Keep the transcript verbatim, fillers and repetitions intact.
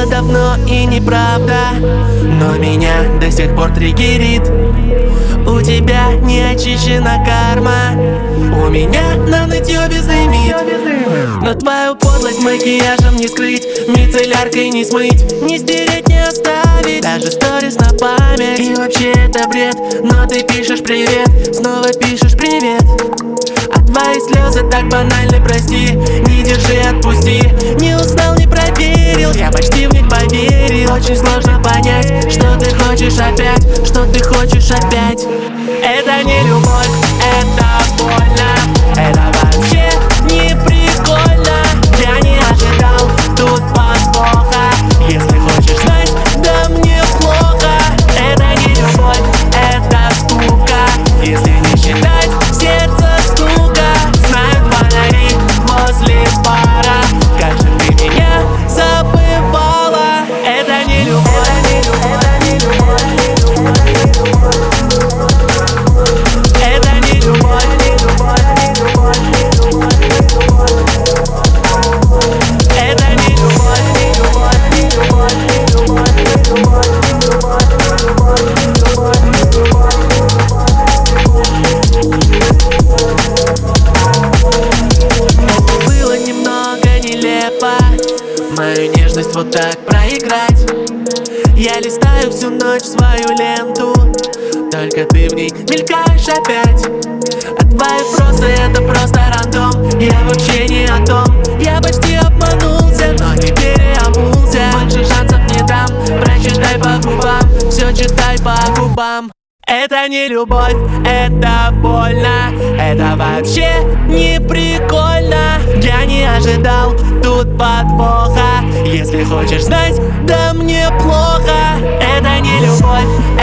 было давно и неправда, но меня до сих пор триггерит. У тебя не очищена карма, у меня на нытье безлимит. Но твою подлость макияжем не скрыть, мицелляркой не смыть, не стереть, не оставить, даже сторис на память. И вообще это бред, но ты пишешь привет, снова пишешь привет. А твои слезы так банальны, прости, не держи, отпусти. Не узнал, не проверил, я почти в них поверил. Очень сложно понять, что ты хочешь опять, что ты хочешь опять. Это не любовь, это больно, это вообще не прикольно. Я не ожидал тут подвоха, если хочешь знать, да мне плохо. Это не любовь, это скука, если не считать сердце стука. Знают фонари возле бара, как же ты меня забывала. Это не любовь, это не любовь, это не любовь, не любовь, не любовь, не любовь, это не любовь, не любовь, не любовь, не любовь, не любовь, не любовь, не любовь, не было немного нелепо мою нежность вот так проиграть. Я листаю всю ночь свою ленту, только ты в ней мелькаешь опять. А твои вопросы это просто рандом, я вообще не о том. Я почти обманулся, но не переобулся. Больше шансов не дам, прочитай по губам, все читай по губам. Это не любовь, это больно, это вообще не прикольно. Я не ожидал тут подвоха, если хочешь знать, да мне плохо. Это не любовь,